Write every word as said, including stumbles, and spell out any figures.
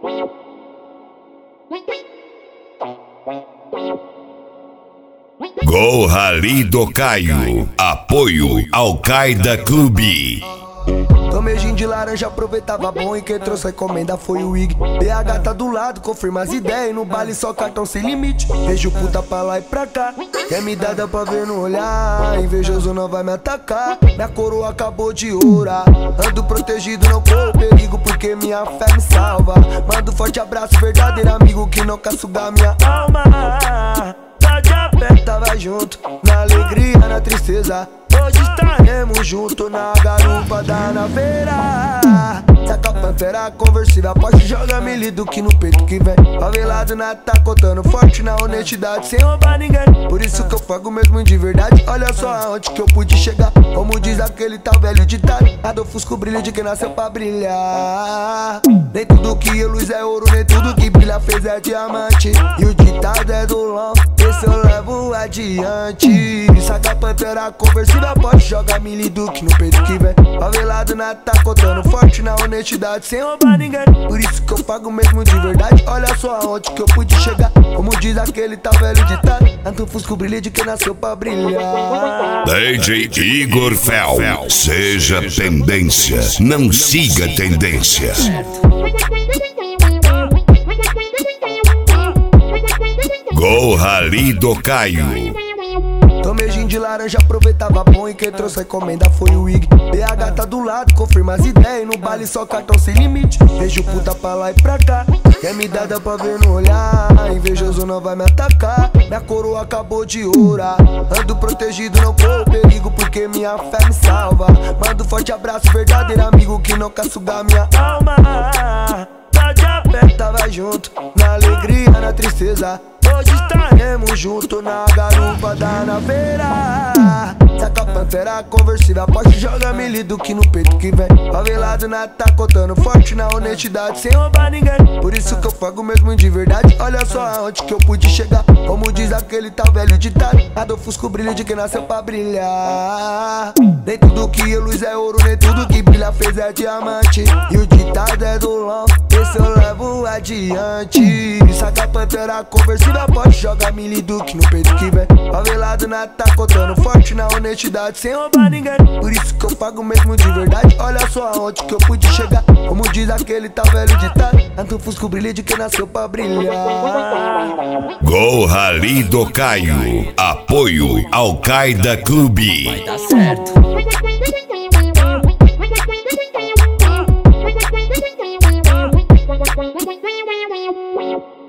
Gol Rally do Caio. Apoio Al-Qaeda Clube. Tomei gin de laranja, aproveitava bom e quem trouxe a encomenda foi o Ig. B H tá do lado, confirma as ideias. No baile só cartão sem limite. Vejo puta pra lá e pra cá. Quer me dar, dá pra ver no olhar. Invejoso não vai me atacar. Minha coroa acabou de orar. Ando protegido, não corro perigo, porque minha fé me salva. Mando forte abraço, verdadeiro amigo que não quer sugar minha alma. Tá de a pé, tava junto, na alegria, na tristeza. Hoje estaremos juntos na garupa da naveira. Saca a pantera conversível, Porsche joga milho do que no peito que vem. Favelado nada tá contando, forte na honestidade, sem roubar ninguém. Por isso que eu pago mesmo de verdade. Olha só aonde que eu pude chegar. Como diz aquele tal velho ditado, nada ofusca o brilho de quem nasceu pra brilhar. Nem tudo que é luz é ouro, nem tudo que brilha fez é diamante. E o ditado é do long, esse eu levo adiante. Saca a pantera conversível, pode jogar milho do que no peito que vem. Favelado nada tá contando, forte na honestidade, sem roubar ninguém. Por isso que eu pago mesmo de verdade. Olha só aonde que eu pude chegar. Como diz aquele tal velho ditado, tanto ofusca o brilho de quem nasceu pra brilhar. D J Igor Fel, seja tendência, não siga tendência. Gol Rally do Caio. Tomei gin de laranja, aproveitava bom e quem trouxe a encomenda foi o Ig. B H tá do lado, confirma as ideias. No baile só cartão sem limite. Vejo puta pra lá e pra cá. Quer me dar, dá pra ver no olhar. Invejoso não vai me atacar. Minha coroa acabou de orar. Ando protegido, não corro perigo, porque minha fé me salva. Mando forte abraço, verdadeiro amigo que não quer sugar minha alma. Tá de a pé, tava junto, na alegria, na tristeza. Hoje estaremos juntos na garupa da naveira. Saca a pantera conversível, Porsche joga milho do que no peito que vem. Favelado nada tá contando, forte na honestidade, sem roubar ninguém. Por isso que eu pago mesmo de verdade. Olha só aonde que eu pude chegar. Como diz aquele tal velho ditado, nada ofusca o brilho de quem nasceu pra brilhar. Nem tudo que é luz é ouro, nem tudo que brilha fez é diamante. E o ditado é do long, esse eu levo adiante. Saca a pantera conversível, pode jogar milho do que no peito que vem. Favelado nada tá contando, forte na honestidade, sem roubar ninguém. Por isso que eu pago mesmo de verdade. Olha só aonde que eu pude chegar. Como diz aquele tal velho ditado, tanto ofusca o brilho de quem nasceu pra brilhar. Gol Rally do Caio. Apoio Al-Qaeda Clube. Vai dar certo. Wow, wow, wow, wow, wow, wow.